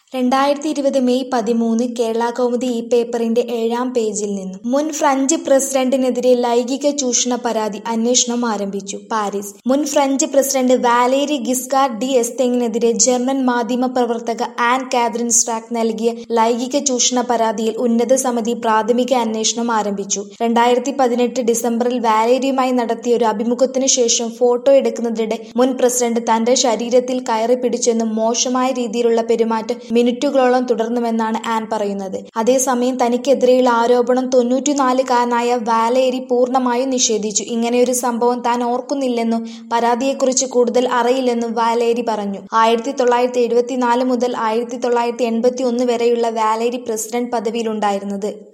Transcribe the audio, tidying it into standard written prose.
2020 May 13 Keralakaumudi ഈ പേപ്പറിന്റെ 7-ാം പേജിൽ നിന്നും മുൻ ഫ്രഞ്ച് പ്രസിഡന്റിനെതിരെ ലൈംഗിക ചൂഷണ പരാതി അന്വേഷണം ആരംഭിച്ചു. പാരീസ്. മുൻ French president Valery Giscard d എസ്റ്റെങ്ങിനെതിരെ ജർമ്മൻ മാധ്യമപ്രവർത്തക ആൻ കാതറിൻ സ്ട്രാക്ക് നൽകിയ ലൈംഗിക ചൂഷണ പരാതിയിൽ ഉന്നത സമിതി പ്രാഥമിക അന്വേഷണം ആരംഭിച്ചു. 2018 ഡിസംബറിൽ വാലേരിയുമായി നടത്തിയ ഒരു അഭിമുഖത്തിനു ശേഷം ഫോട്ടോ എടുക്കുന്നതിനിടെ മുൻ പ്രസിഡന്റ് തന്റെ ശരീരത്തിൽ കയറി പിടിച്ചെന്നും മോശമായ രീതിയിലുള്ള പെരുമാറ്റം മിനിറ്റുകളോളം തുടർന്നുവെന്നാണ് ആൻ പറയുന്നത്. അതേസമയം തനിക്കെതിരെയുള്ള ആരോപണം 94-കാരനായ വാലേരി പൂർണ്ണമായും നിഷേധിച്ചു. ഇങ്ങനെയൊരു സംഭവം താൻ ഓർക്കുന്നില്ലെന്നും പരാതിയെക്കുറിച്ച് കൂടുതൽ അറിയില്ലെന്നും വാലേരി പറഞ്ഞു. 1974 മുതൽ 1981 വരെയുള്ള വാലേരി പ്രസിഡന്റ് പദവിയിലുണ്ടായിരുന്നത്.